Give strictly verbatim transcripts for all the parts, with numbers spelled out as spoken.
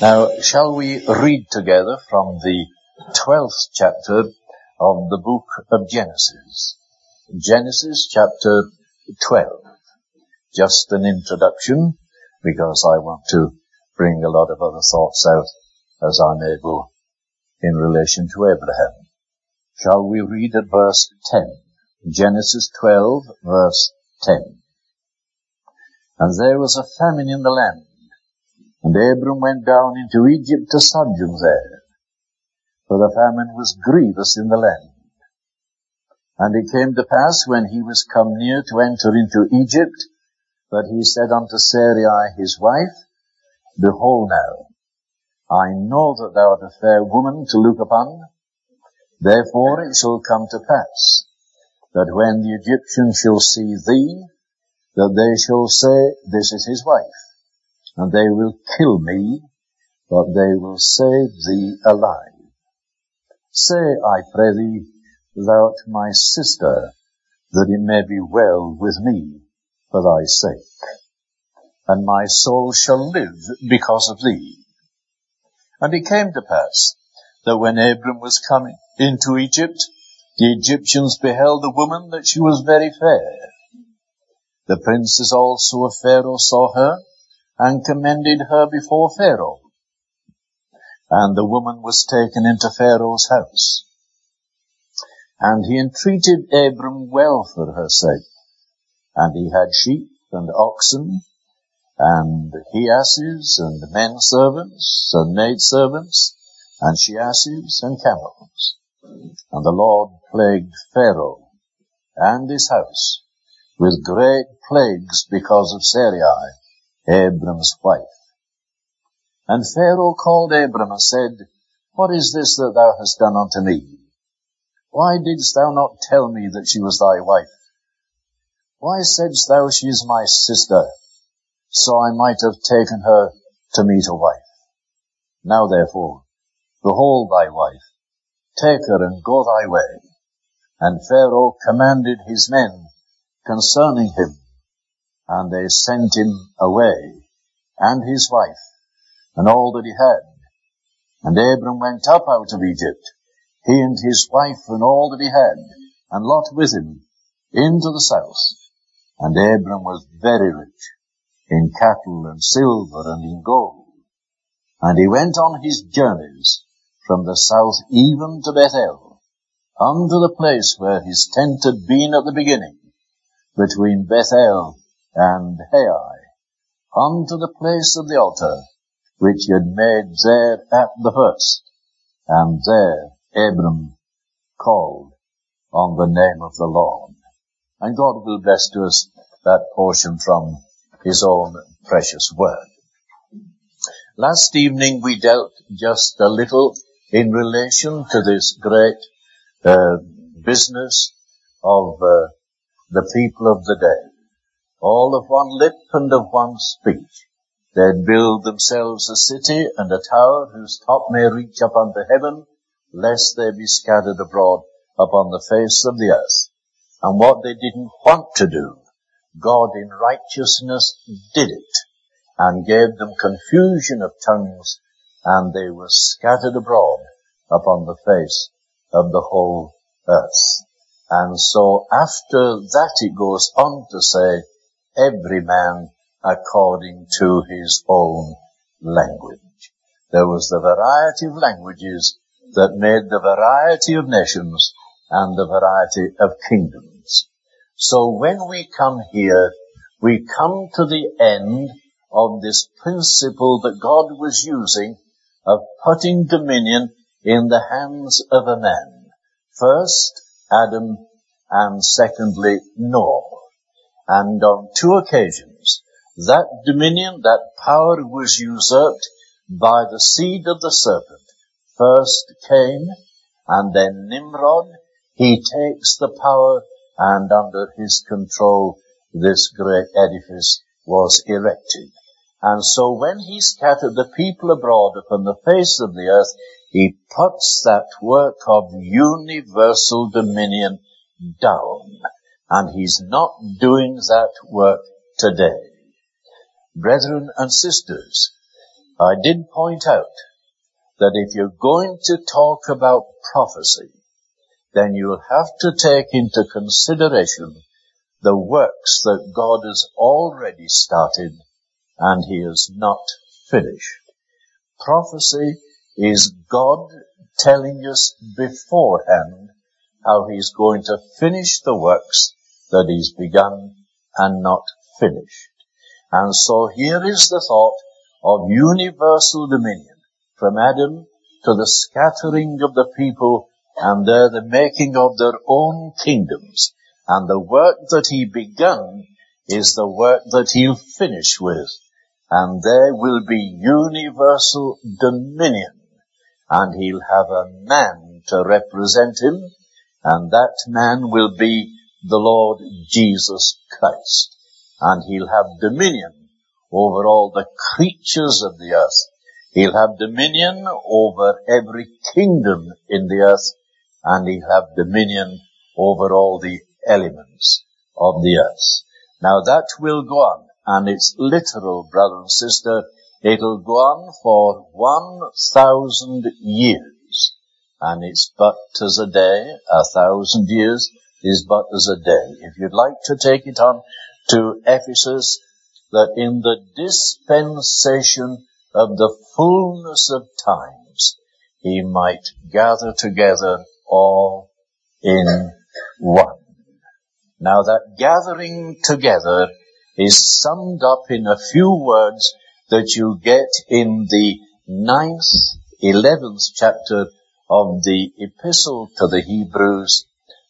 Now, shall we read together from the twelfth chapter of the book of Genesis? Genesis chapter twelve. Just an introduction, because I want to bring a lot of other thoughts out as I'm able in relation to Abraham. Shall we read at verse ten? Genesis twelve, verse ten. And there was a famine in the land, and Abram went down into Egypt to sojourn there, for the famine was grievous in the land. And it came to pass, when he was come near to enter into Egypt, that he said unto Sarai his wife, Behold now, I know that thou art a fair woman to look upon. Therefore it shall come to pass, that when the Egyptians shall see thee, that they shall say, This is his wife. And they will kill me, but they will save thee alive. Say, I pray thee, thou art my sister, that it may be well with me for thy sake. And my soul shall live because of thee. And it came to pass, that when Abram was coming into Egypt, the Egyptians beheld the woman, that she was very fair. The princes also of Pharaoh saw her, and commended her before Pharaoh. And the woman was taken into Pharaoh's house. And he entreated Abram well for her sake. And he had sheep and oxen, and he asses, and men servants, and maid servants, and she asses, and camels. And the Lord plagued Pharaoh and his house with great plagues because of Sarai, Abram's wife. And Pharaoh called Abram and said, What is this that thou hast done unto me? Why didst thou not tell me that she was thy wife? Why saidst thou, She is my sister, so I might have taken her to me to wife? Now therefore, behold thy wife, take her and go thy way. And Pharaoh commanded his men concerning him, and they sent him away, and his wife, and all that he had. And Abram went up out of Egypt, he and his wife, and all that he had, and Lot with him, into the south. And Abram was very rich in cattle and silver and in gold. And he went on his journeys from the south even to Bethel, unto the place where his tent had been at the beginning, between Bethel and Hai, unto the place of the altar, which he had made there at the first. And there Abram called on the name of the Lord. And God will bless to us that portion from his own precious word. Last evening we dealt just a little in relation to this great uh, business of uh, the people of the day. All of one lip and of one speech. They'd build themselves a city and a tower whose top may reach up unto heaven, lest they be scattered abroad upon the face of the earth. And what they didn't want to do, God in righteousness did it, and gave them confusion of tongues, and they were scattered abroad upon the face of the whole earth. And so after that it goes on to say, every man according to his own language. There was the variety of languages that made the variety of nations and the variety of kingdoms. So when we come here, we come to the end of this principle that God was using of putting dominion in the hands of a man. First, Adam, and secondly, Noah. And on two occasions, that dominion, that power was usurped by the seed of the serpent. First Cain, and then Nimrod. He takes the power, and under his control, this great edifice was erected. And so when he scattered the people abroad upon the face of the earth, he puts that work of universal dominion down. And he's not doing that work today. Brethren and sisters, I did point out that if you're going to talk about prophecy, then you'll have to take into consideration the works that God has already started and he has not finished. Prophecy is God telling us beforehand how he's going to finish the works that he's begun and not finished. And so here is the thought of universal dominion, from Adam to the scattering of the people and there the making of their own kingdoms. And the work that he begun is the work that he'll finish with. And there will be universal dominion. And he'll have a man to represent him. And that man will be the Lord Jesus Christ. And he'll have dominion over all the creatures of the earth. He'll have dominion over every kingdom in the earth. And he'll have dominion over all the elements of the earth. Now that will go on, and it's literal, brother and sister. It'll go on for one thousand years, and it's but as a day. A thousand years is but as a day. If you'd like to take it on to Ephesus, that in the dispensation of the fullness of times, he might gather together all in one. Now that gathering together is summed up in a few words that you get in the ninth, eleventh chapter of the Epistle to the Hebrews,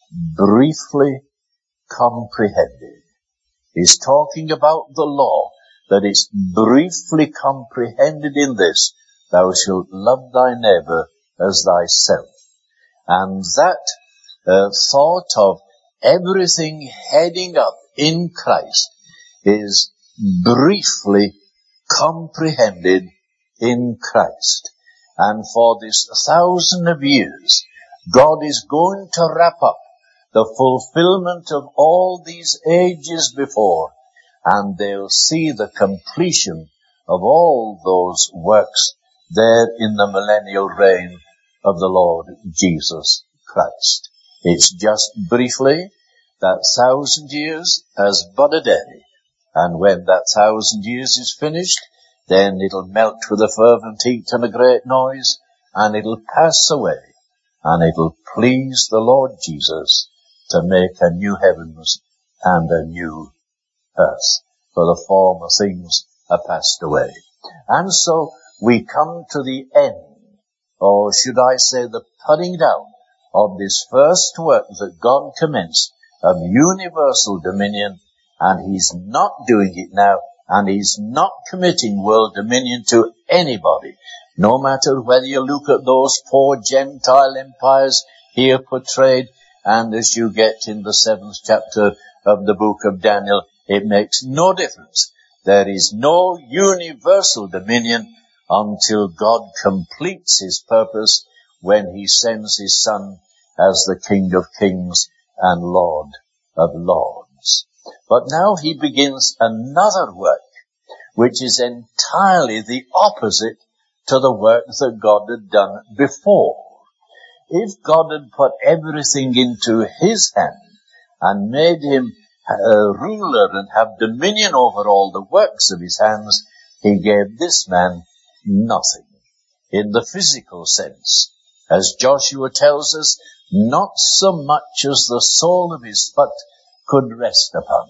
briefly comprehended. He's talking about the law, that it's briefly comprehended in this: thou shalt love thy neighbour as thyself. And that uh, thought of everything heading up in Christ is briefly comprehended in Christ. And for this thousand of years, God is going to wrap up the fulfillment of all these ages before, and they'll see the completion of all those works there in the millennial reign of the Lord Jesus Christ. It's just briefly that thousand years as but a day. And when that thousand years is finished, then it'll melt with a fervent heat and a great noise, and it'll pass away, and it'll please the Lord Jesus to make a new heavens and a new earth, for the former things are passed away. And so we come to the end, or should I say the putting down of this first work that God commenced of universal dominion, and he's not doing it now, and he's not committing world dominion to anybody, no matter whether you look at those four Gentile empires here portrayed, and as you get in the seventh chapter of the book of Daniel, it makes no difference. There is no universal dominion until God completes his purpose when he sends his Son as the King of Kings and Lord of Lords. But now he begins another work, which is entirely the opposite to the work that God had done before. If God had put everything into his hand and made him a ruler and have dominion over all the works of his hands, he gave this man nothing in the physical sense. As Joshua tells us, not so much as the sole of his foot could rest upon.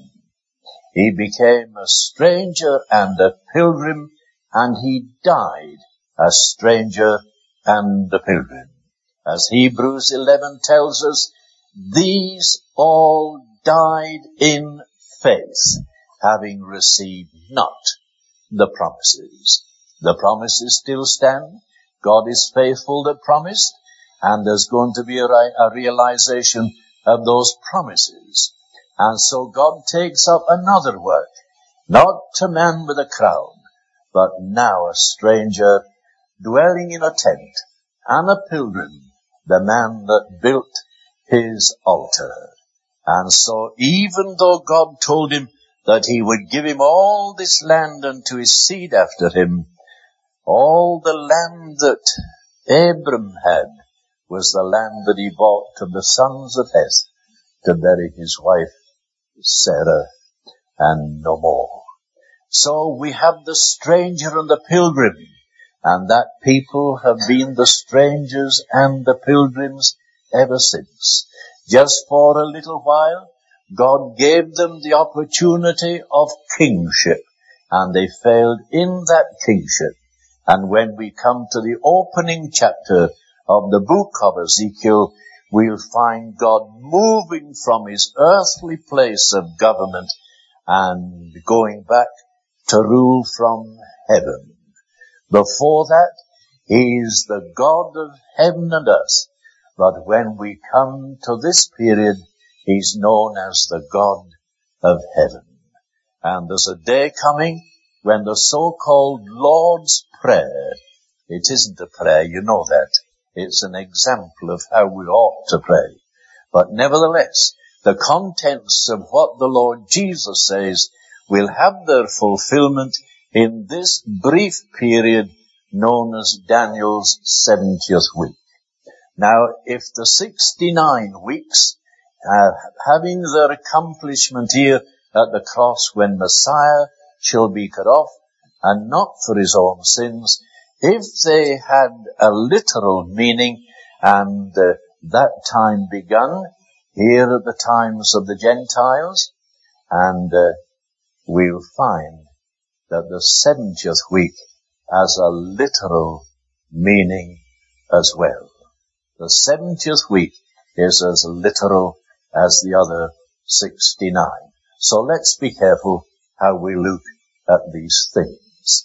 He became a stranger and a pilgrim, and he died a stranger and a pilgrim. As Hebrews eleven tells us, these all died in faith, having received not the promises. The promises still stand. God is faithful that promised, and there's going to be a, a realization of those promises. And so God takes up another work, not a man with a crown, but now a stranger dwelling in a tent, and a pilgrim, the man that built his altar. And so even though God told him that he would give him all this land unto his seed after him, All the land that Abram had was the land that he bought of the sons of Heth to bury his wife Sarah, and no more. So we have the stranger and the pilgrim, and that people have been the strangers and the pilgrims ever since. Just for a little while, God gave them the opportunity of kingship, and they failed in that kingship. And when we come to the opening chapter of the book of Ezekiel, we'll find God moving from his earthly place of government and going back to rule from heaven. Before that, he is the God of heaven and earth. But when we come to this period, he's known as the God of heaven. And there's a day coming when the so-called Lord's Prayer, it isn't a prayer, you know that. It's an example of how we ought to pray. But nevertheless, the contents of what the Lord Jesus says will have their fulfillment in this brief period known as Daniel's seventieth week. Now, if the sixty-nine weeks, uh, having their accomplishment here at the cross when Messiah shall be cut off, and not for his own sins, if they had a literal meaning, and uh, that time begun here at the times of the Gentiles, and uh, we'll find that the seventieth week has a literal meaning as well. The seventieth week is as literal as the other sixty-nine. So let's be careful how we look at these things.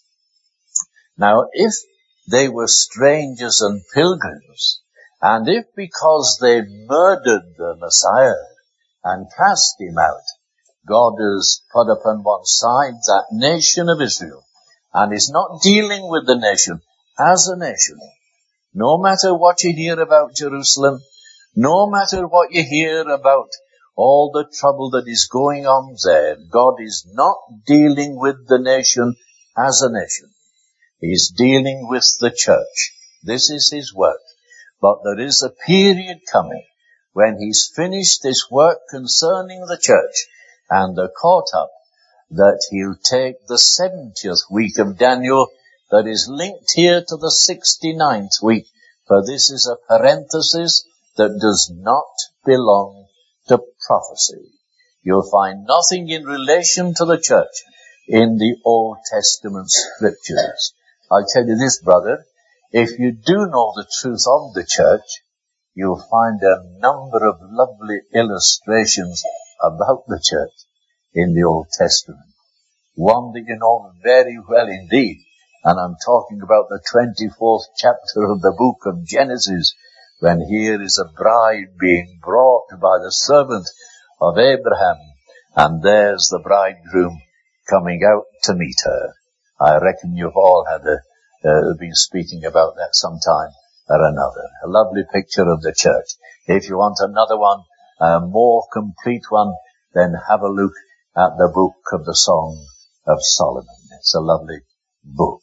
Now, if they were strangers and pilgrims, and if because they murdered the Messiah and cast him out, God has put upon one side that nation of Israel, and is not dealing with the nation as a nation. No matter what you hear about Jerusalem, no matter what you hear about all the trouble that is going on there, God is not dealing with the nation as a nation. He's dealing with the church. This is his work. But there is a period coming when he's finished this work concerning the church and they're caught up, that he'll take the seventieth week of Daniel that is linked here to the sixty-ninth week, for this is a parenthesis that does not belong to prophecy. You'll find nothing in relation to the church in the Old Testament scriptures. I'll tell you this, brother, if you do know the truth of the church, you'll find a number of lovely illustrations about the church in the Old Testament. One that you know very well indeed, and I'm talking about the twenty-fourth chapter of the book of Genesis, when here is a bride being brought by the servant of Abraham, and there's the bridegroom coming out to meet her. I reckon you've all had a, uh, been speaking about that sometime or another. A lovely picture of the church. If you want another one, a more complete one, then have a look at the book of the Song of Solomon. It's a lovely book.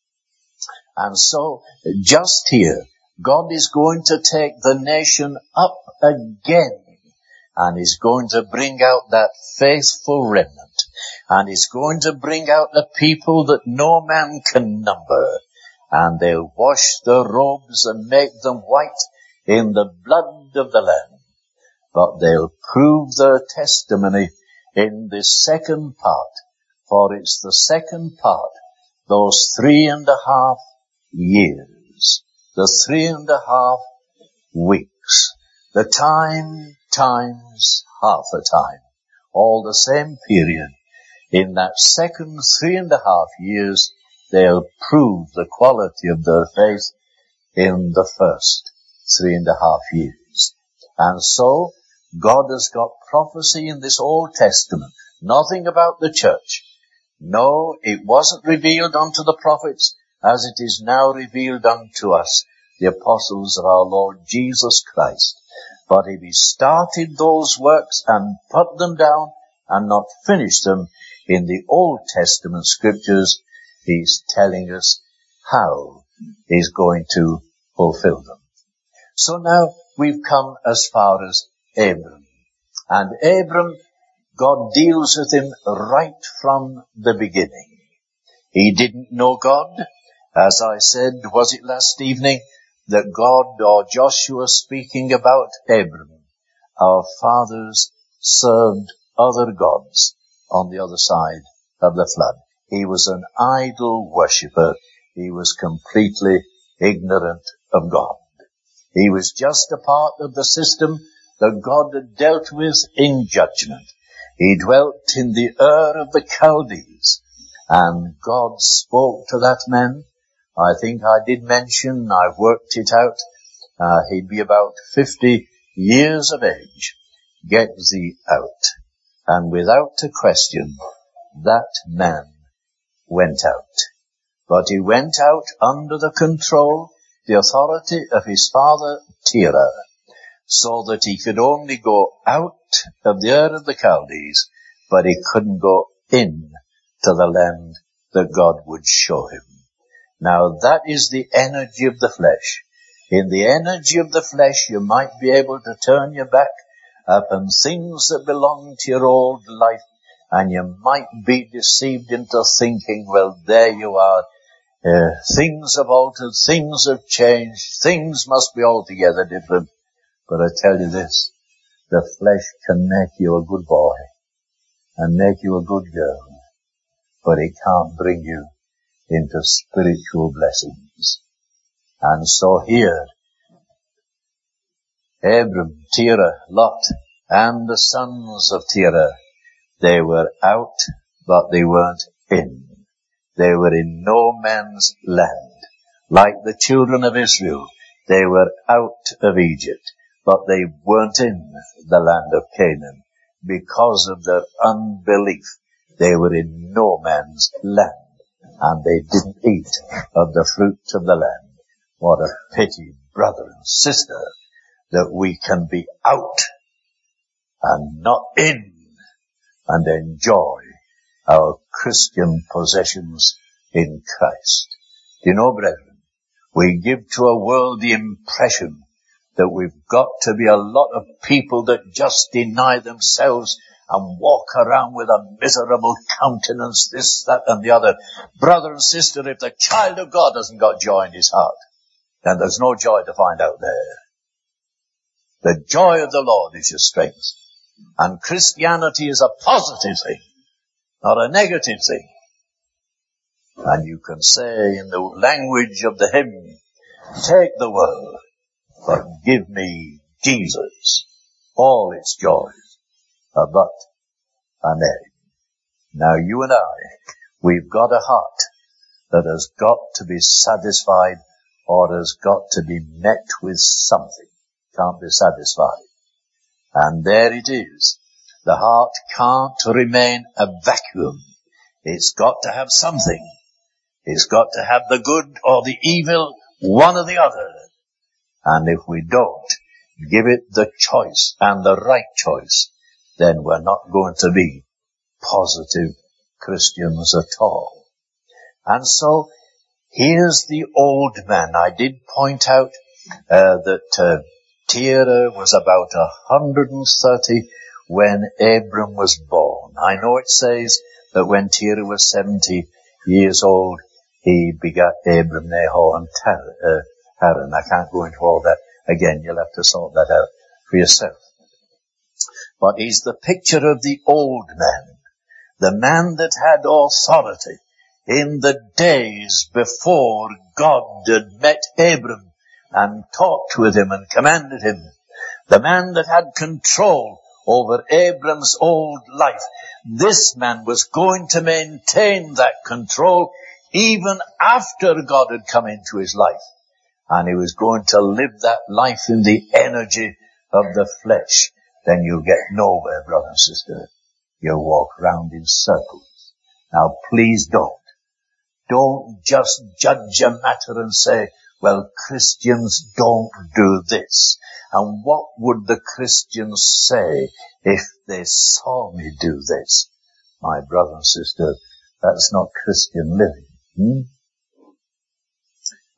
And so, just here, God is going to take the nation up again, and is going to bring out that faithful remnant, and is going to bring out a people that no man can number, and they'll wash their robes and make them white in the blood of the Lamb. But they'll prove their testimony in this second part, for it's the second part, those three and a half years, the three and a half weeks, the time times half a time, all the same period. In that second three and a half years, they'll prove the quality of their faith in the first three and a half years. And so, God has got prophecy in this Old Testament, nothing about the church. No, it wasn't revealed unto the prophets as it is now revealed unto us, the apostles of our Lord Jesus Christ. But if he started those works and put them down and not finished them in the Old Testament scriptures, he's telling us how he's going to fulfill them. So now we've come as far as Abram. And Abram, God deals with him right from the beginning. He didn't know God. As I said, was it last evening, that God or Joshua speaking about Abram, our fathers served other gods on the other side of the flood. He was an idol worshipper. He was completely ignorant of God. He was just a part of the system that God had dealt with in judgment. He dwelt in the Ur of the Chaldees, and God spoke to that man. I think I did mention, I've worked it out, uh, he'd be about fifty years of age. Get thee out. And without a question, that man went out. But he went out under the control, the authority of his father Terah, so that he could only go out of the Ur of the Chaldees, but he couldn't go in to the land that God would show him. Now that is the energy of the flesh. In the energy of the flesh, you might be able to turn your back upon things that belong to your old life, and you might be deceived into thinking, well, there you are. Uh, things have altered, things have changed, things must be altogether different. But I tell you this, the flesh can make you a good boy and make you a good girl, but it can't bring you into spiritual blessings. And so here, Abram, Terah, Lot, and the sons of Terah, they were out, but they weren't in. They were in no man's land. Like the children of Israel, they were out of Egypt, but they weren't in the land of Canaan. Because of their unbelief, they were in no man's land, and they didn't eat of the fruit of the land. What a pity, brother and sister, that we can be out and not in and enjoy our Christian possessions in Christ. Do you know, brethren, we give to a world the impression that we've got to be a lot of people that just deny themselves and walk around with a miserable countenance, this, that, and the other. Brother and sister, if the child of God hasn't got joy in his heart, then there's no joy to find out there. The joy of the Lord is your strength. And Christianity is a positive thing, not a negative thing. And you can say in the language of the hymn, take the world, but give me Jesus, all its joys, a but, a nay. Now you and I, we've got a heart that has got to be satisfied or has got to be met with something. Can't be satisfied. And there it is. The heart can't remain a vacuum. It's got to have something. It's got to have the good or the evil, one or the other. And if we don't give it the choice and the right choice, then we're not going to be positive Christians at all. And so, here's the old man. I did point out uh, that uh, Terah was about one hundred thirty when Abram was born. I know it says that when Terah was seventy years old, he begat Abram, Nahor, and Tar- uh, Haran. I can't go into all that again. You'll have to sort that out for yourself. But he's the picture of the old man, the man that had authority in the days before God had met Abram and talked with him and commanded him. The man that had control over Abram's old life. This man was going to maintain that control even after God had come into his life. And he was going to live that life in the energy of the flesh. Then you'll get nowhere, brother and sister. You'll walk round in circles. Now please don't. Don't just judge a matter and say, well, Christians don't do this. And what would the Christians say if they saw me do this? My brother and sister, that's not Christian living. Hmm?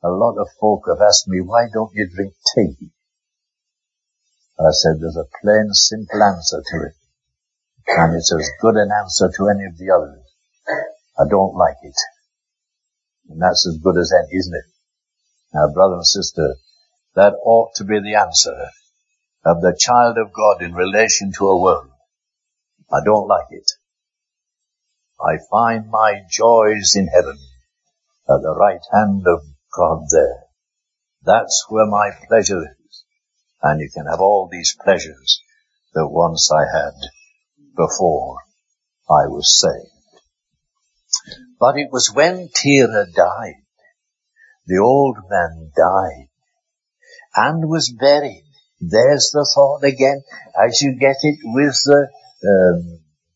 A lot of folk have asked me, why don't you drink tea? I said, there's a plain, simple answer to it. And it's as good an answer to any of the others. I don't like it. And that's as good as any, isn't it? Now, brother and sister, that ought to be the answer of the child of God in relation to a world. I don't like it. I find my joys in heaven at the right hand of God there. That's where my pleasure is. And you can have all these pleasures that once I had before I was saved. But it was when Terah died, the old man died and was buried. There's the thought again, as you get it with the um,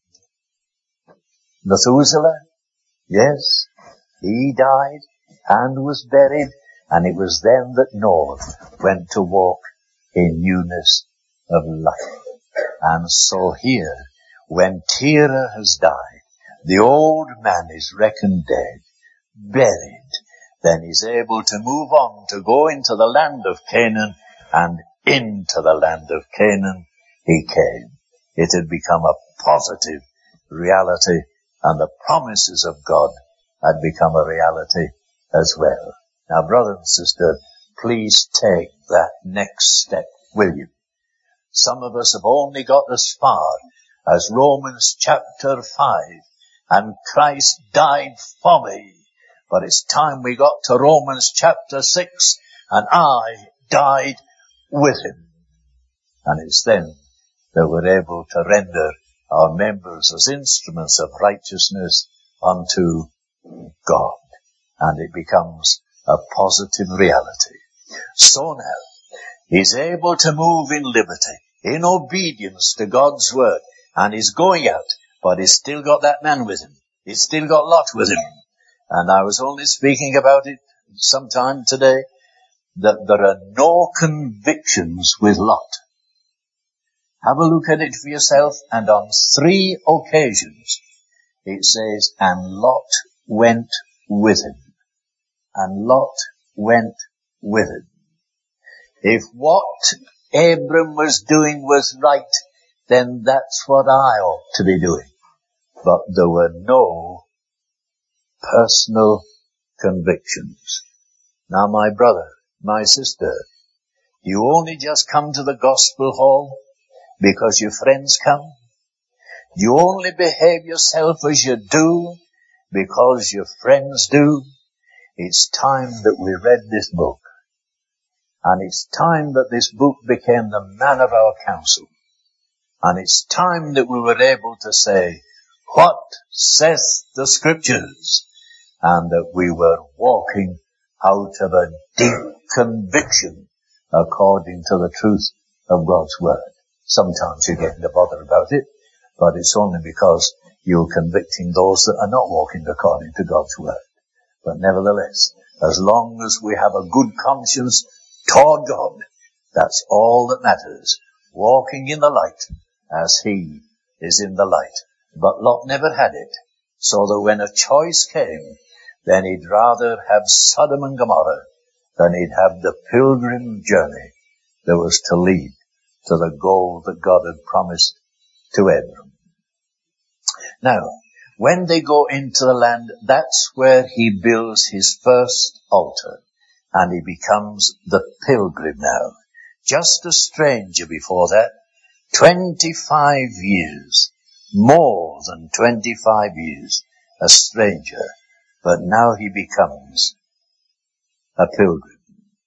Methuselah. Yes, he died and was buried, and it was then that Noah went to walk in newness of life. And so here, when Terah has died, the old man is reckoned dead, buried, then he's able to move on to go into the land of Canaan, and into the land of Canaan he came. It had become a positive reality, and the promises of God had become a reality as well. Now, brother and sister, please take that next step, will you? Some of us have only got as far as Romans chapter five, and Christ died for me. But it's time we got to Romans chapter six, and I died with him. And it's then that we're able to render our members as instruments of righteousness unto God. And it becomes a positive reality. So now, he's able to move in liberty, in obedience to God's word. And he's going out, but he's still got that man with him. He's still got Lot with him. And I was only speaking about it sometime today, that there are no convictions with Lot. Have a look at it for yourself, and on three occasions it says, and Lot went with him. And Lot went with him. If what Abram was doing was right, then that's what I ought to be doing. But there were no personal convictions. Now, my brother, my sister, you only just come to the gospel hall because your friends come? You only behave yourself as you do because your friends do? It's time that we read this book. And it's time that this book became the man of our counsel. And it's time that we were able to say, what saith the Scriptures? And that we were walking out of a deep conviction according to the truth of God's Word. Sometimes you're getting to bother about it, but it's only because you're convicting those that are not walking according to God's Word. But nevertheless, as long as we have a good conscience toward God, that's all that matters. Walking in the light as he is in the light. But Lot never had it, so that when a choice came, then he'd rather have Sodom and Gomorrah than he'd have the pilgrim journey that was to lead to the goal that God had promised to Abram. Now, when they go into the land, that's where he builds his first altar, and he becomes the pilgrim now. Just a stranger before that, twenty-five years, more than twenty-five years, a stranger. But now he becomes a pilgrim.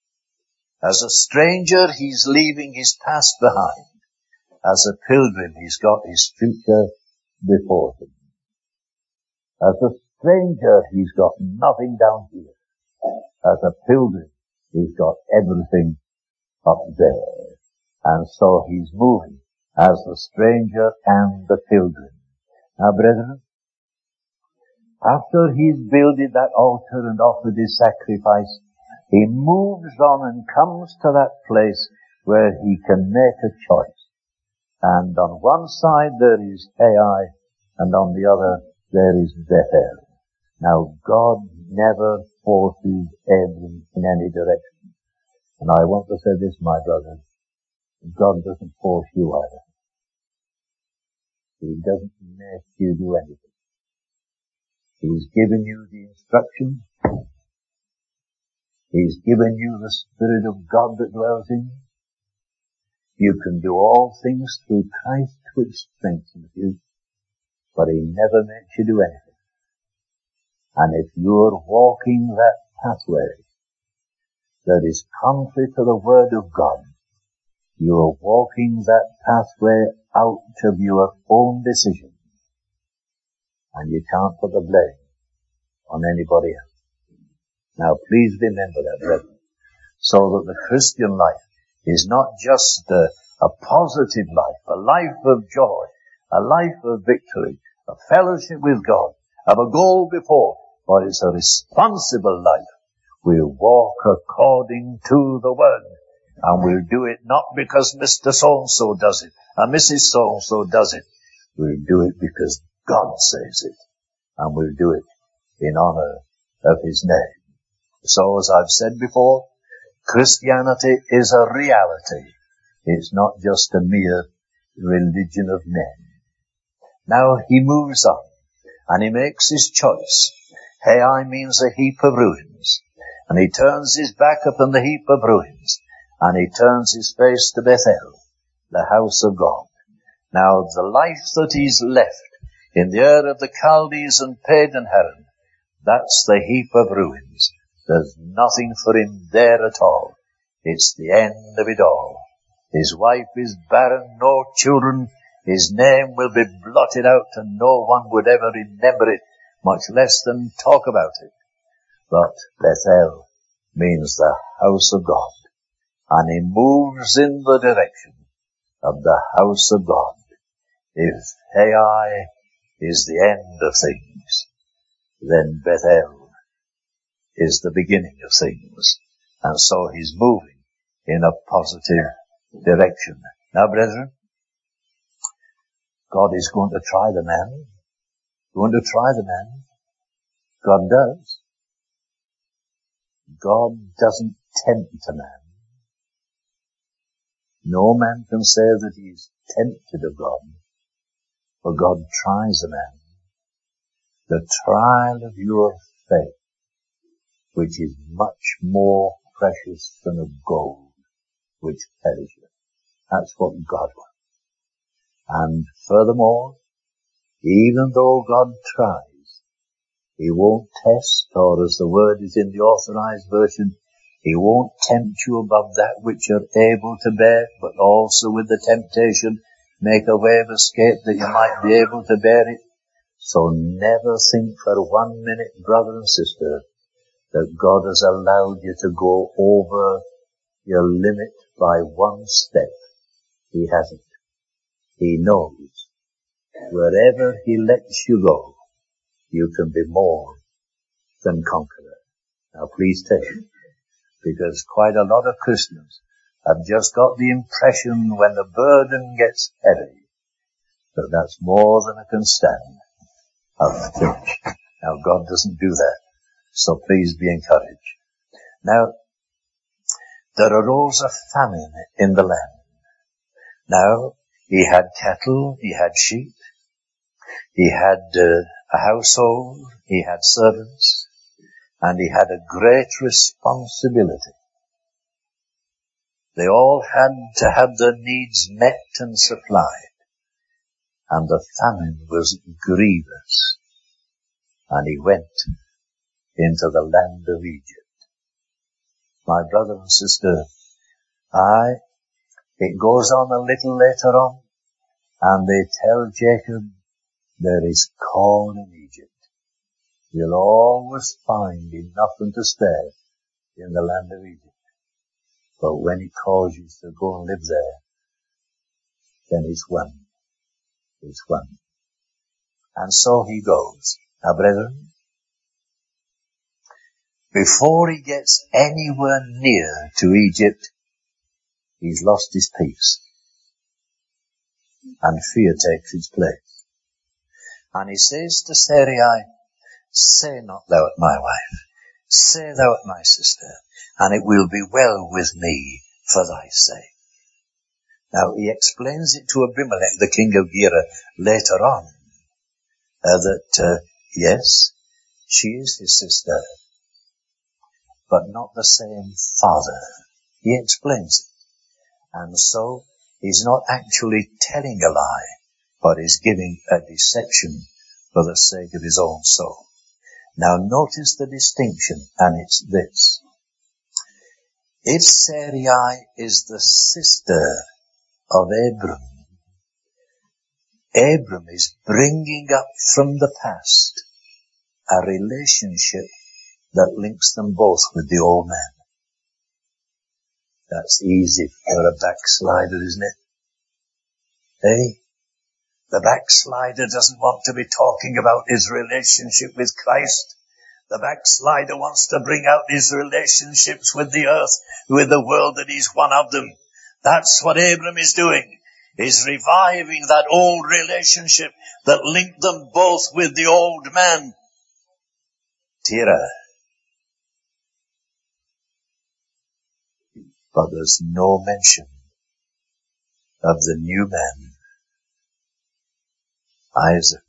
As a stranger, he's leaving his past behind. As a pilgrim, he's got his future before him. As a stranger, he's got nothing down here. As a pilgrim, he's got everything up there. And so he's moving as the stranger and the pilgrim. Now, brethren, after he's builded that altar and offered his sacrifice, he moves on and comes to that place where he can make a choice. And on one side there is Ai, and on the other there is Bethel. Now, God never forces Abram in any direction. And I want to say this, my brothers, God doesn't force you either. He doesn't make you do anything. He's given you the instruction. He's given you the Spirit of God that dwells in you. You can do all things through Christ which strengthens you, but He never makes you do anything. And if you're walking that pathway that is contrary to the Word of God, you're walking that pathway out of your own decision, and you can't put the blame on anybody else. Now please remember that, brethren, so that the Christian life is not just a, a positive life, a life of joy, a life of victory, a fellowship with God, have a goal before, but it's a responsible life. We'll walk according to the Word, and we'll do it not because Mister So-and-so does it, and Missus So-and-so does it. We'll do it because God says it, and we'll do it in honor of His name. So, as I've said before, Christianity is a reality. It's not just a mere religion of men. Now he moves on, and he makes his choice. Hai means a heap of ruins, and he turns his back upon the heap of ruins, and he turns his face to Bethel, the house of God. Now the life that he's left in the Ur of the Chaldees and pagan Haran, that's the heap of ruins. There's nothing for him there at all. It's the end of it all. His wife is barren, no children. His name will be blotted out, and no one would ever remember it, much less than talk about it. But Bethel means the house of God, and he moves in the direction of the house of God. If Hai is the end of things, then Bethel is the beginning of things. And so he's moving in a positive direction. Now, brethren, God is going to try the man. Going to try the man. God does. God doesn't tempt a man. No man can say that he's tempted of God, for God tries a man. The trial of your faith, which is much more precious than of gold, which perisheth. That's what God wants. And furthermore, even though God tries, He won't test, or as the word is in the Authorized Version, He won't tempt you above that which you're able to bear, but also with the temptation make a way of escape that you might be able to bear it. So never think for one minute, brother and sister, that God has allowed you to go over your limit by one step. He hasn't. He knows wherever He lets you go, you can be more than conqueror. Now please take, because quite a lot of Christians have just got the impression when the burden gets heavy that that's more than I can stand. I've finished. Now God doesn't do that. So please be encouraged. Now, there arose a famine in the land. Now, he had cattle, he had sheep, he had uh, a household, he had servants, and he had a great responsibility. They all had to have their needs met and supplied, and the famine was grievous, and he went into the land of Egypt. My brother and sister, I, it goes on a little later on, and they tell Jacob, there is corn in Egypt. You'll always find enough and to spare in the land of Egypt. But when He calls you to go and live there, then it's one. It's one. And so he goes. Now, brethren, before he gets anywhere near to Egypt, he's lost his peace. And fear takes its place. And he says to Sarai, say not thou art my wife. say thou art my sister, and it will be well with me for thy sake. Now he explains it to Abimelech, the king of Gerar, later on, uh, that, uh, yes, she is his sister, but not the same father. He explains it. And so, he's not actually telling a lie, but he's giving a deception for the sake of his own soul. Now notice the distinction, and it's this. If Sarai is the sister of Abram, Abram is bringing up from the past a relationship that links them both with the old man. That's easy for a backslider, isn't it? Hey? The backslider doesn't want to be talking about his relationship with Christ. The backslider wants to bring out his relationships with the earth, with the world, that he's one of them. That's what Abram is doing. He's reviving that old relationship that linked them both with the old man. Terah. But there's no mention of the new man, Isaac.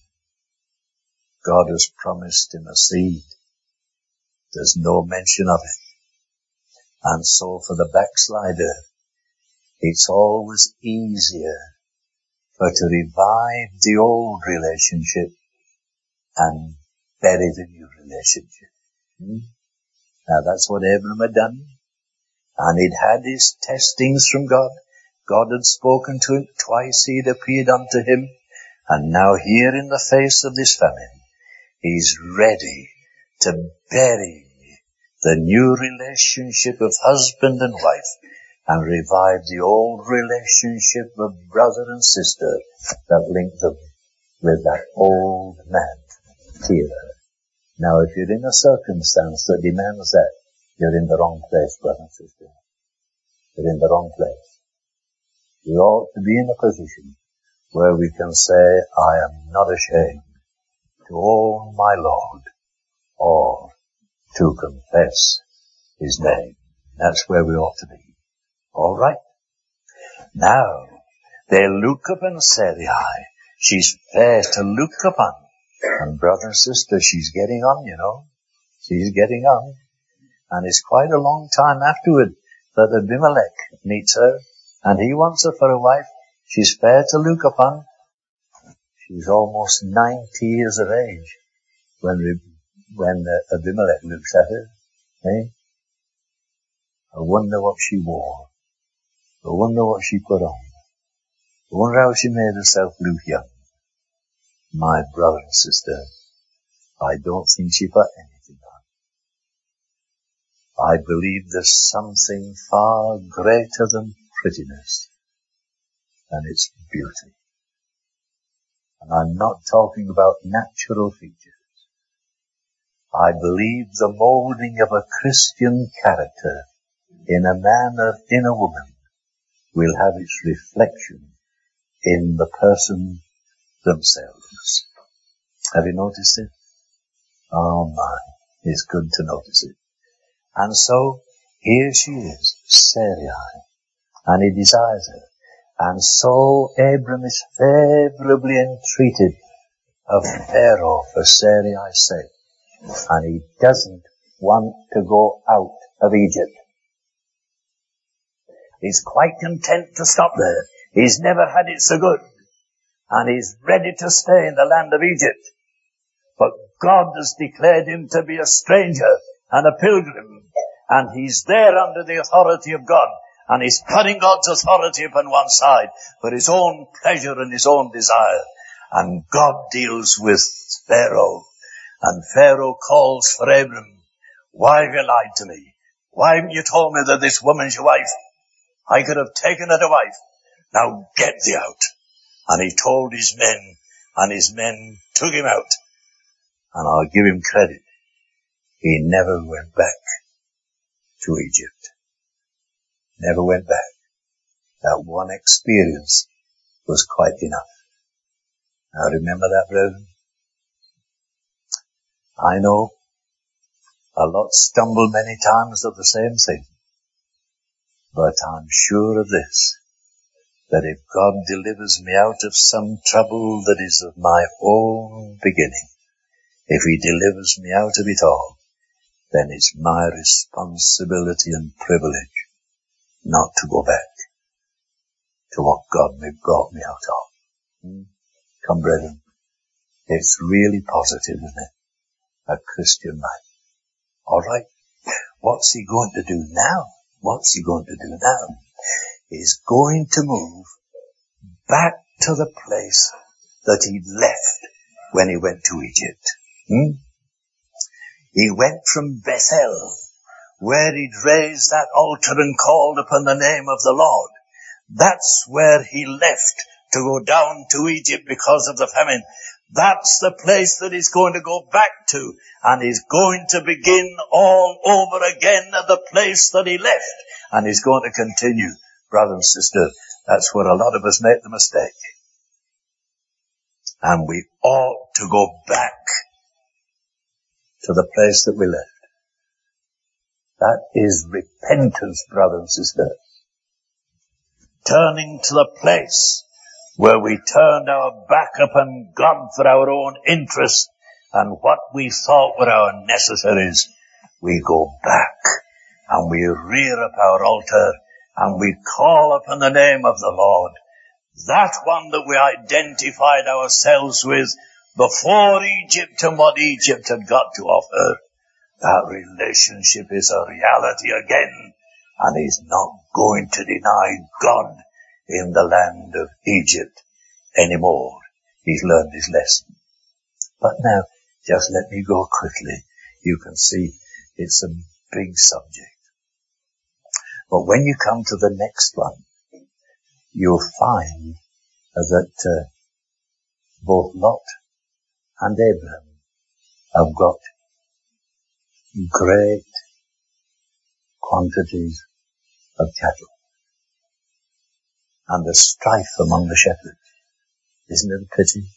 God has promised him a seed. There's no mention of it. And so for the backslider, it's always easier for to revive the old relationship and bury the new relationship. Hmm? Now that's what Abram had done. And he'd had his testings from God. God had spoken to him. Twice he'd appeared unto him. And now here in the face of this famine, he's ready to bury the new relationship of husband and wife and revive the old relationship of brother and sister that linked them with that old man, Terah. Now if you're in a circumstance that demands that, you're in the wrong place, brother and sister. You're in the wrong place. We ought to be in a position where we can say, I am not ashamed to own my Lord or to confess his name. That's where we ought to be. All right. Now, they look upon Sarai. She's fair to look upon. And brother and sister, she's getting on, you know. She's getting on. And it's quite a long time afterward that Abimelech meets her, and he wants her for a wife. She's fair to look upon. She's almost ninety years of age when when uh, Abimelech looks at her. Eh? I wonder what she wore. I wonder what she put on. I wonder how she made herself look young. My brother and sister, I don't think she put anything on. I believe there's something far greater than prettiness, and it's beauty. And I'm not talking about natural features. I believe the molding of a Christian character in a man or in a woman will have its reflection in the person themselves. Have you noticed it? Oh my, it's good to notice it. And so, here she is, Sarai, and he desires her. And so Abram is favorably entreated of Pharaoh for Sarai's sake. And he doesn't want to go out of Egypt. He's quite content to stop there. He's never had it so good. And he's ready to stay in the land of Egypt. But God has declared him to be a stranger and a pilgrim. And he's there under the authority of God. And he's putting God's authority upon one side for his own pleasure and his own desire. And God deals with Pharaoh. And Pharaoh calls for Abram. Why have you lied to me? Why haven't you told me that this woman's your wife? I could have taken her to wife. Now get thee out. And he told his men, and his men took him out. And I'll give him credit. He never went back to Egypt. Never went back. That one experience was quite enough. Now remember that, brethren? I know A lot stumble many times at the same thing. But I'm sure of this, that if God delivers me out of some trouble that is of my own beginning, if he delivers me out of it all, then it's my responsibility and privilege not to go back to what God may brought me out of. Hmm? Come, brethren, it's really positive, isn't it? A Christian life. All right, what's he going to do now? What's he going to do now? He's going to move back to the place that he'd left when he went to Egypt. Hmm? He went from Bethel, where he'd raised that altar and called upon the name of the Lord. That's where he left to go down to Egypt because of the famine. That's the place that he's going to go back to. And he's going to begin all over again at the place that he left. And he's going to continue. Brother and sister, that's where a lot of us make the mistake. And we ought to go back to the place that we left. That is repentance, brother and sister. Turning to the place where we turned our back upon God for our own interest and what we thought were our necessaries. We go back and we rear up our altar and we call upon the name of the Lord. That one that we identified ourselves with before Egypt and what Egypt had got to offer. That relationship is a reality again, and he's not going to deny God in the land of Egypt anymore. He's learned his lesson. But now, just let me go quickly. You can see it's a big subject. But when you come to the next one, you'll find that uh, both Lot and Abraham have got great quantities of cattle. And there's strife among the shepherds. Isn't it a pity?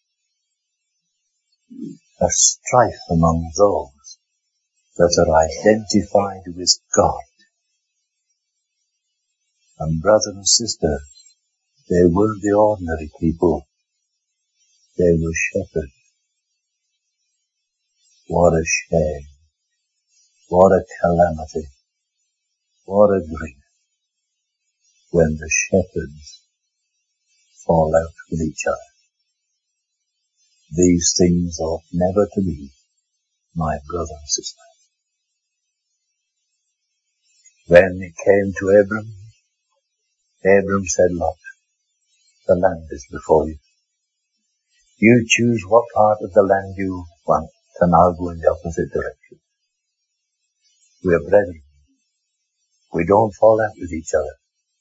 A strife among those that are identified with God. And brother and sister, they weren't the ordinary people. They were shepherds. What a shame. What a calamity. What a grief when the shepherds fall out with each other. These things ought never to be, my brother and sister. When it came to Abram, Abram said, Lot, the land is before you. You choose what part of the land you want, and I'll go in the opposite direction. We are brethren. We don't fall out with each other.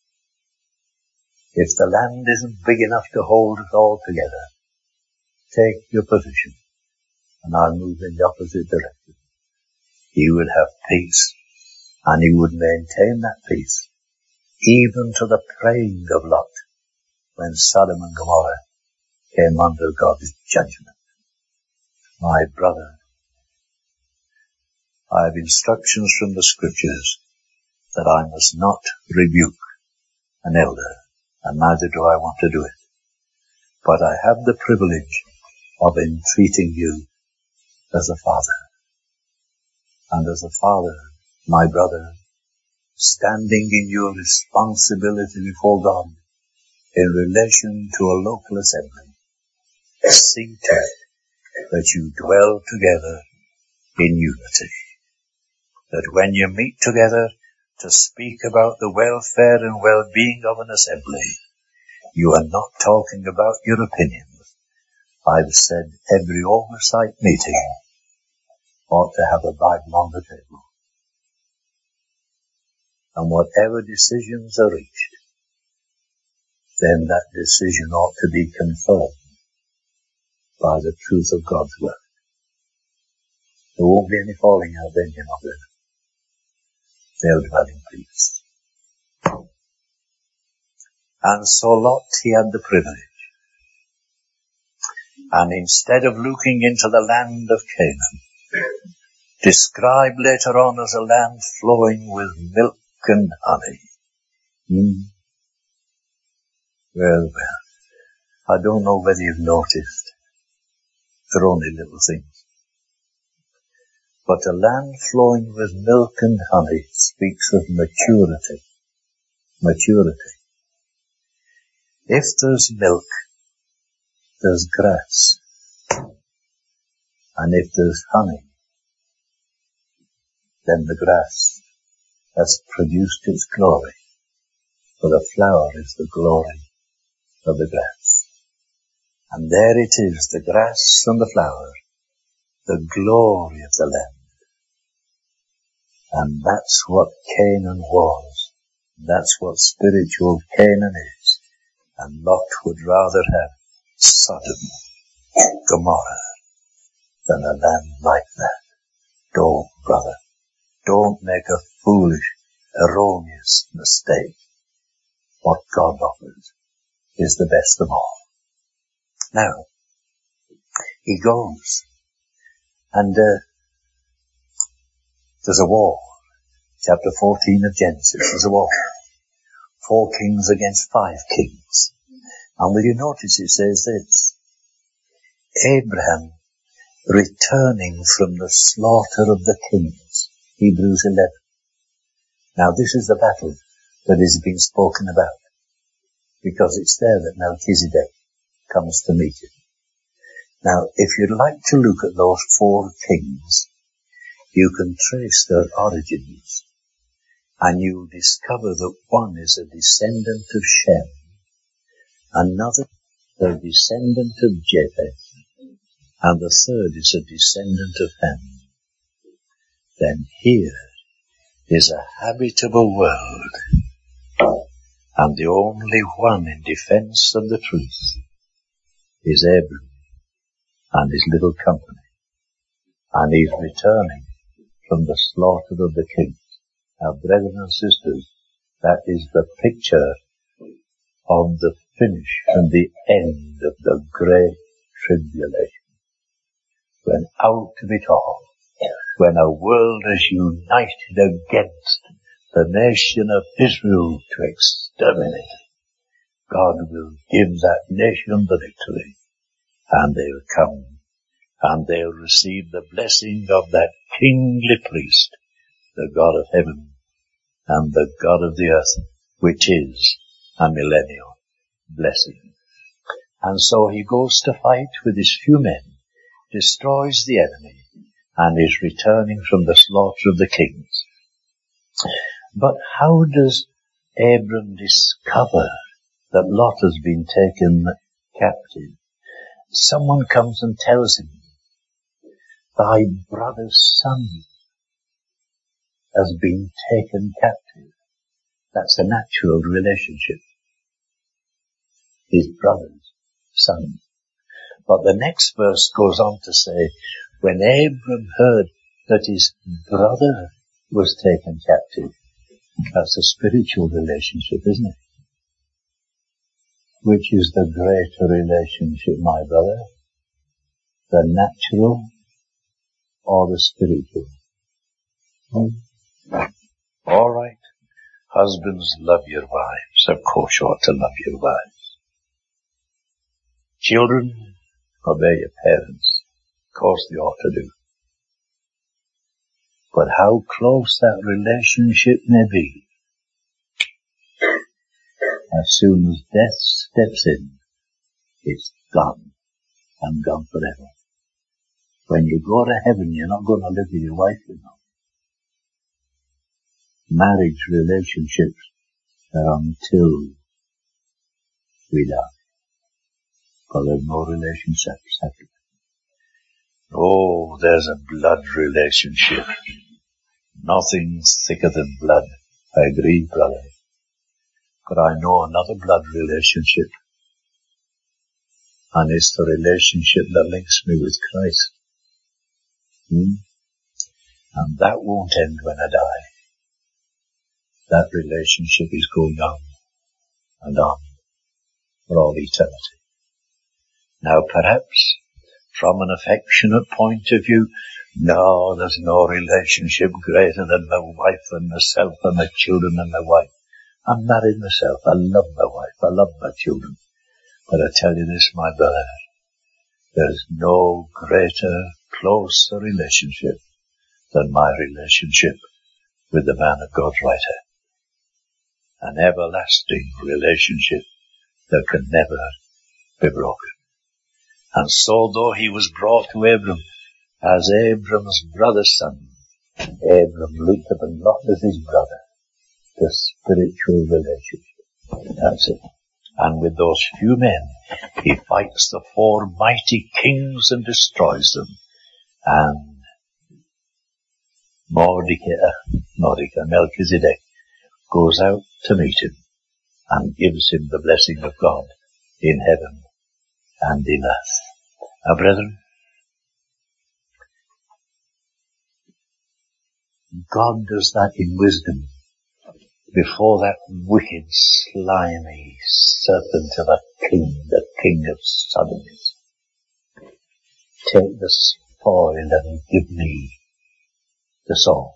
If the land isn't big enough to hold us all together, take your position, and I'll move in the opposite direction. He would have peace, and he would maintain that peace, even to the praying of Lot, when Sodom and Gomorrah came under God's judgment. My brother, I have instructions from the Scriptures that I must not rebuke an elder, and neither do I want to do it. But I have the privilege of entreating you as a father. And as a father, my brother, standing in your responsibility before God in relation to a local assembly, see to it that you dwell together in unity. That when you meet together to speak about the welfare and well-being of an assembly, you are not talking about your opinions. I've said every oversight meeting ought to have a Bible on the table. And whatever decisions are reached, then that decision ought to be confirmed by the truth of God's word. There won't be any falling out then, you know, brother. They'll dwell in peace. And so Lot, he had the privilege. And instead of looking into the land of Canaan described later on as a land flowing with milk and honey. Hmm. Well, well, I don't know whether you've noticed. They're only little things. But a land flowing with milk and honey speaks of maturity. Maturity. If there's milk, there's grass. And if there's honey, then the grass has produced its glory. For the flower is the glory of the grass. And there it is, the grass and the flower, the glory of the land. And that's what Canaan was. That's what spiritual Canaan is. And Lot would rather have Sodom, Gomorrah, than a land like that. Don't, brother. Don't make a foolish, erroneous mistake. What God offers is the best of all. Now, he goes, and uh, there's a war. Chapter fourteen of Genesis, there's a war. Four kings against five kings. And will you notice it says this, Abraham returning from the slaughter of the kings. Hebrews eleven. Now this is the battle that is being spoken about, because it's there that Melchizedek comes to meet him. Now, if you'd like to look at those four kings, you can trace their origins, and you discover that one is a descendant of Shem, another a descendant of Japheth, and the third is a descendant of Ham. Then here is a habitable world, and the only one in defense of the truth is Abram and his little company, and he's returning from the slaughter of the kings. Now, brethren and sisters, that is the picture of the finish and the end of the great tribulation. When out of it all, when a world is united against the nation of Israel to exterminate it, God will give that nation the victory, and they'll come, and they'll receive the blessing of that kingly priest, the God of heaven, and the God of the earth, which is a millennial blessing. And so he goes to fight with his few men, destroys the enemy, and is returning from the slaughter of the kings. But how does Abram discover that Lot has been taken captive? Someone comes and tells him, thy brother's son has been taken captive. That's a natural relationship. His brother's son. But the next verse goes on to say, when Abram heard that his brother was taken captive, that's a spiritual relationship, isn't it? Which is the greater relationship, my brother? The natural or the spiritual? Hmm? All right. Husbands, love your wives. Of course you ought to love your wives. Children, obey your parents. Of course they ought to do. But how close that relationship may be, as soon as death steps in, it's gone, and gone forever. When you go to heaven, you're not going to live with your wife, you know. Marriage relationships are until we die. Because there's no relationship separate. Oh, there's a blood relationship. Nothing's thicker than blood. I agree, brother. But I know another blood relationship. And it's the relationship that links me with Christ. Hmm? And that won't end when I die. That relationship is going on and on for all eternity. Now perhaps, from an affectionate point of view, No, there's no relationship greater than my wife and myself and my children and my wife. I'm married myself. I love my wife. I love my children. But I tell you this, my brother, there's no greater, closer relationship than my relationship with the man of God's right hand. An everlasting relationship that can never be broken. And so though he was brought to Abram as Abram's brother's son, Abram looked upon Lot as his brother. The spiritual relationship. That's it. And with those few men, he fights the four mighty kings and destroys them. And Mordecai, Mordecai, Melchizedek, goes out to meet him and gives him the blessing of God in heaven and in earth. Now, brethren, God does that in wisdom before that wicked, slimy serpent of a king, the king of Sodom. Take the spoil and give me the souls.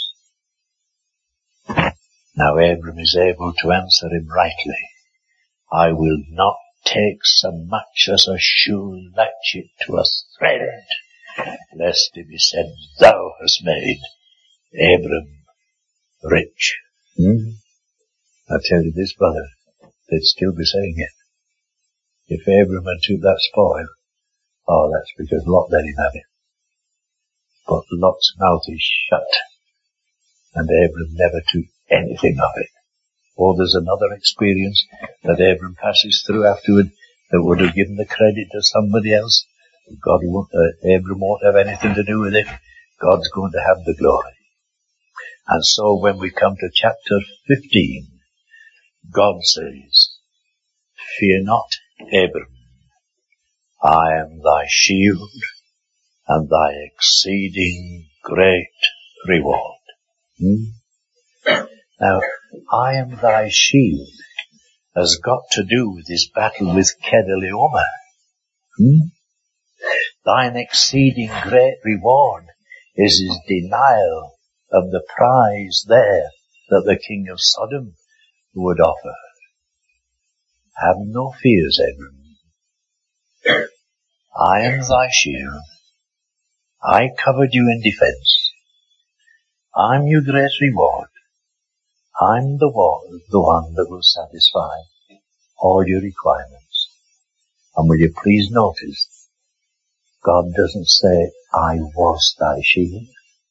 Now Abram is able to answer him rightly. I will not take so much as a shoe latchet to a thread, lest it be said, thou hast made Abram rich. Hmm? I tell you this, brother, they'd still be saying it. If Abram had took that spoil, oh, that's because Lot let him have it. But Lot's mouth is shut, and Abram never took anything of it. Or there's another experience that Abram passes through afterward that would have given the credit to somebody else. God won't, uh, Abram won't have anything to do with it. God's going to have the glory. And so when we come to chapter fifteen, God says, fear not, Abram, I am thy shield and thy exceeding great reward. Hmm? Now, I am thy shield has got to do with his battle with Kedorlaomer. Hmm? Thine exceeding great reward is his denial of the prize there that the king of Sodom would offer. Have no fears, Abram. I am thy shield. I covered you in defense. I'm your great reward. I'm the one, the one that will satisfy all your requirements. And will you please notice, God doesn't say, I was thy shield.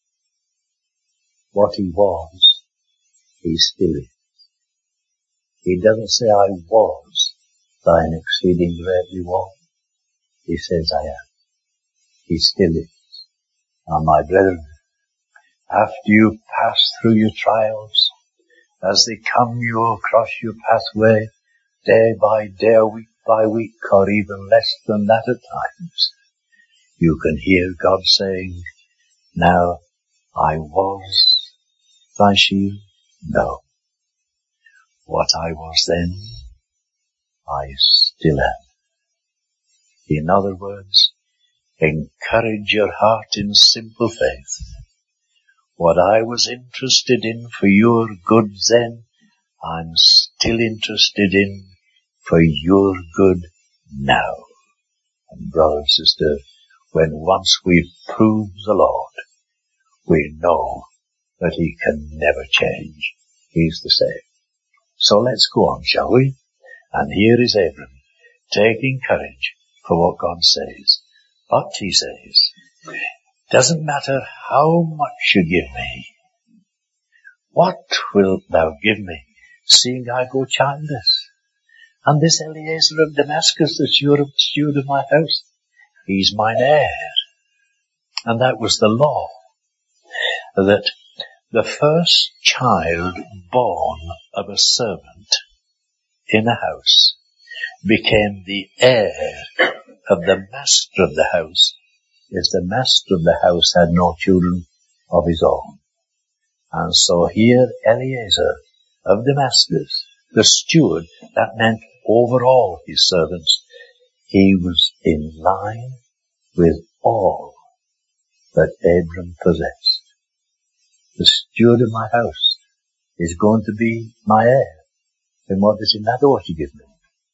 What he was, he still is. He doesn't say, I was thine exceeding great reward. He says, I am. He still is. Now, my brethren, after you pass through your trials, as they come you across your pathway, day by day, week by week, or even less than that at times, you can hear God saying, now, I was thy shield? No. What I was then, I still am. In other words, encourage your heart in simple faith. What I was interested in for your good then, I'm still interested in for your good now. And brother and sister, when once we've proved the Lord, we know that he can never change. He's the same. So let's go on, shall we? And here is Abram, taking courage for what God says. But he says, doesn't matter how much you give me. What wilt thou give me, seeing I go childless? And this Eliezer of Damascus, the steward of my house, he's mine heir. And that was the law, that the first child born of a servant in a house became the heir of the master of the house, if the master of the house had no children of his own. And so here Eliezer of Damascus, the steward, that meant over all his servants, he was in line with all that Abram possessed. The steward of my house is going to be my heir. And what does it matter what you give me?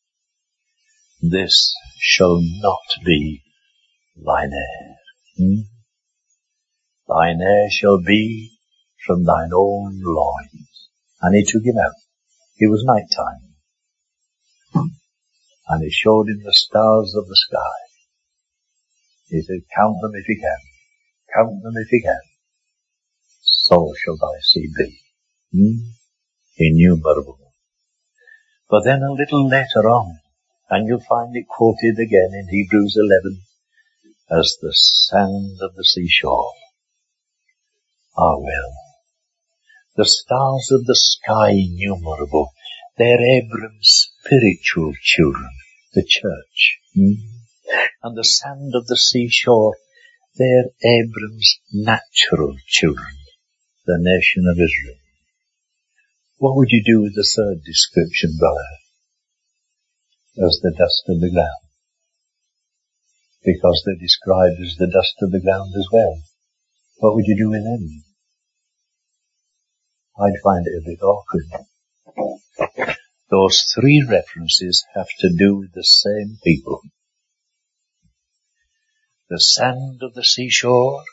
This shall not be thine heir. Hmm? Thine heir shall be from thine own loins. And he took him out. It was night time. And he showed him the stars of the sky. He said, count them if you can. Count them if you can. So shall thy seed be. Hmm? Innumerable. But then a little later on, and you'll find it quoted again in Hebrews eleven, as the sand of the seashore. Ah, well, the stars of the sky innumerable, they're Abram's spiritual children, the church. Hmm? And the sand of the seashore, they're Abram's natural children, the nation of Israel. What would you do with the third description, brother? As the dust of the ground. Because they're described as the dust of the ground as well. What would you do with them? I'd find it a bit awkward. Those three references have to do with the same people. The sand of the seashore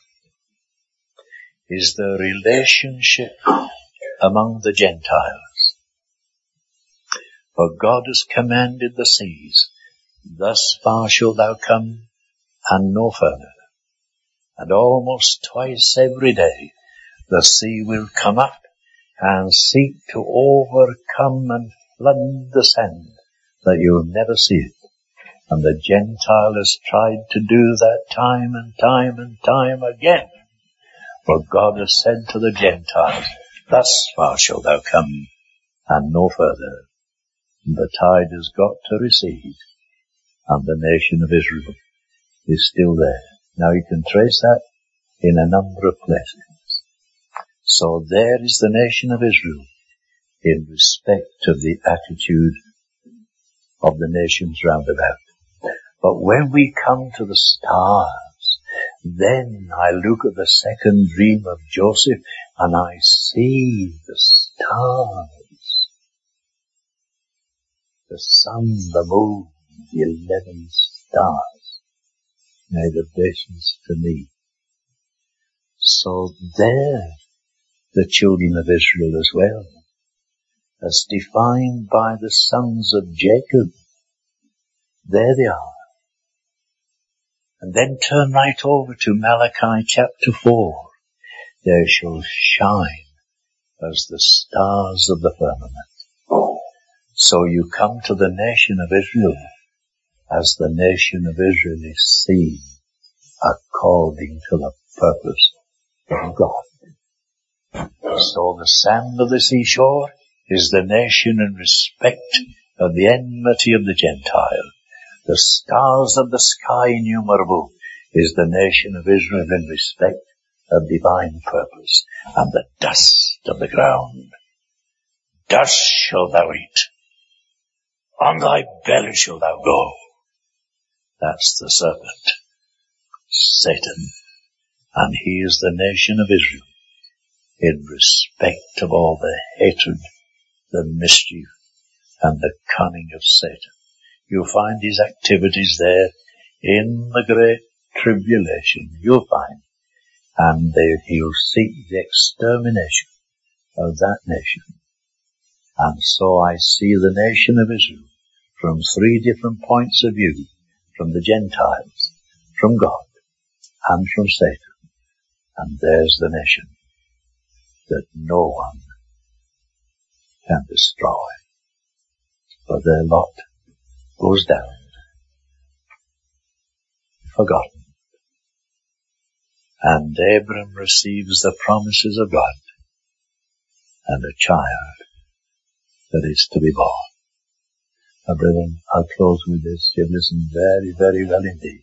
is the relationship among the Gentiles. For God has commanded the seas, thus far shalt thou come, and no further. And almost twice every day the sea will come up and seek to overcome and flood the sand, that you'll never see it. And the Gentile has tried to do that time and time and time again. For God has said to the Gentiles, thus far shalt thou come, and no further. And the tide has got to recede, and the nation of Israel is still there. Now you can trace that in a number of places. So there is the nation of Israel in respect of the attitude of the nations round about. But when we come to the stars, then I look at the second dream of Joseph and I see the stars. The sun, the moon, the eleven stars made obeisance to me. So there, the children of Israel as well, as defined by the sons of Jacob, there they are. And then turn right over to Malachi chapter four. They shall shine as the stars of the firmament. So you come to the nation of Israel as the nation of Israel is seen according to the purpose of God. So the sand of the seashore is the nation in respect of the enmity of the Gentile. The stars of the sky innumerable is the nation of Israel in respect of divine purpose. And the dust of the ground, dust shalt thou eat, on thy belly shalt thou go. That's the serpent, Satan, and he is the nation of Israel in respect of all the hatred, the mischief, and the cunning of Satan. You'll find his activities there in the great tribulation. You'll find. And they, he'll seek the extermination of that nation. And so I see the nation of Israel from three different points of view. From the Gentiles, from God, and from Satan. And there's the nation that no one can destroy. For their lot goes down, forgotten. And Abram receives the promises of God and a child that is to be born. Now, brethren, I'll close with this. You've listened very, very well indeed.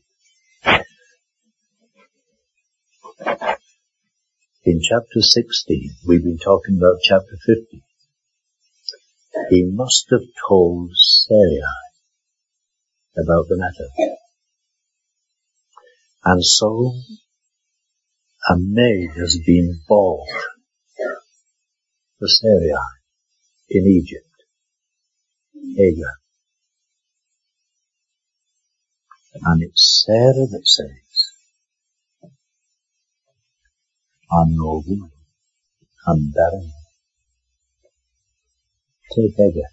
In chapter sixteen, we've been talking about chapter fifteen. He must have told Sarai about the matter. And so, a maid has been bought for Sarai in Egypt, Hagar. And it's Sarah that says, I'm no woman, I'm barren. Take Hagar,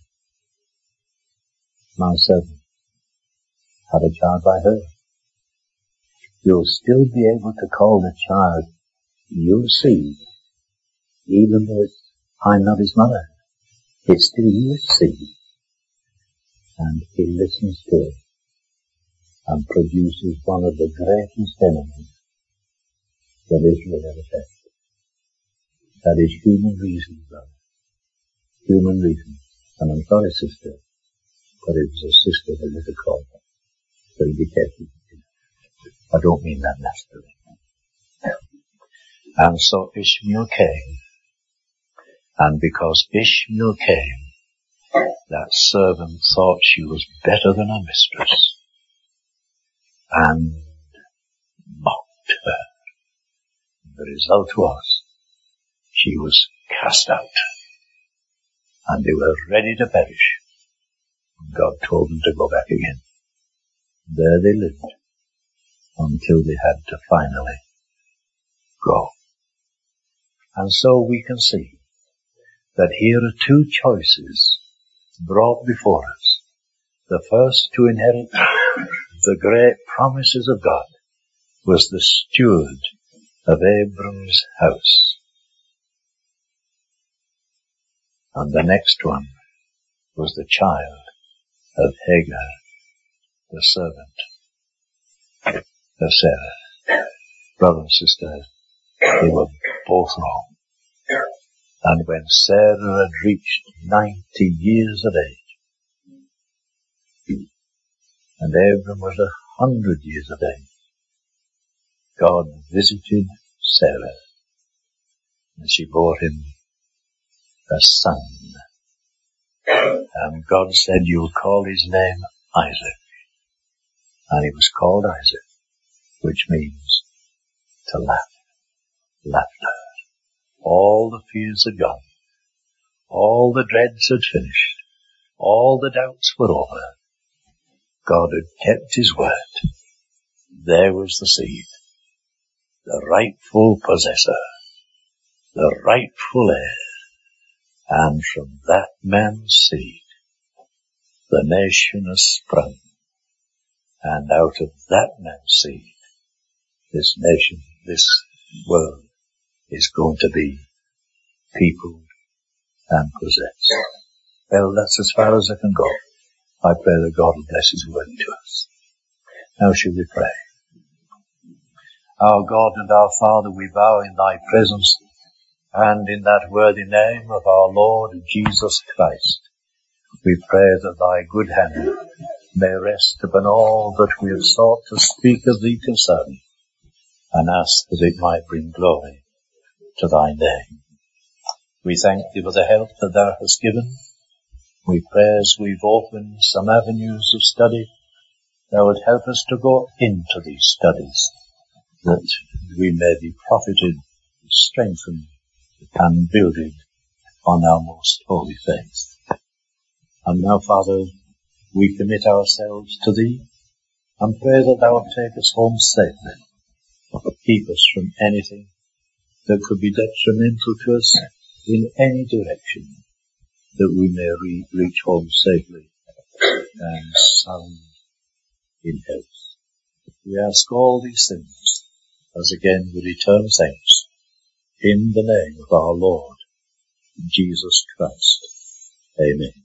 my servant, have a child by her. You'll still be able to call the child your seed, even though it's, I'm not his mother. It's still your seed. And he listens to it and produces one of the greatest enemies that Israel ever faced. That is human reason, brother. Human reason. And I'm sorry, sister, but it was a sister that was a call. So be careful. I don't mean that naturally. And so Ishmael came. And because Ishmael came, that servant thought she was better than her mistress and mocked her. The result was she was cast out and they were ready to perish. God told them to go back again. There they lived until they had to finally go. And so we can see that here are two choices brought before us. The first to inherit the great promises of God was the steward of Abram's house. And the next one was the child of Hagar, the servant of Sarah. Brother and sister, they were both wrong. And when Sarah had reached ninety years of age, and Abram was a hundred years of age, God visited Sarah, and she bore him a son. And God said, you'll call his name Isaac. And he was called Isaac, which means to laugh, laughter. All the fears had gone. All the dreads had finished. All the doubts were over. God had kept his word. There was the seed, the rightful possessor, the rightful heir. And from that man's seed, the nation has sprung. And out of that man's seed, this nation, this world, is going to be peopled and possessed. Well, that's as far as I can go. I pray that God will bless his word to us. Now shall we pray. Our God and our Father, we bow in thy presence and in that worthy name of our Lord Jesus Christ. We pray that thy good hand may rest upon all that we have sought to speak of thee concerning, and ask that it might bring glory to thy name. We thank thee for the help that thou hast given. We pray as we've opened some avenues of study, thou wilt help us to go into these studies, that we may be profited, strengthened, and builded on our most holy faith. And now, Father, we commit ourselves to thee, and pray that thou wilt take us home safely. Keep us from anything that could be detrimental to us in any direction, that we may re- reach home safely and sound in health. We ask all these things, as again we return thanks, in the name of our Lord, Jesus Christ. Amen.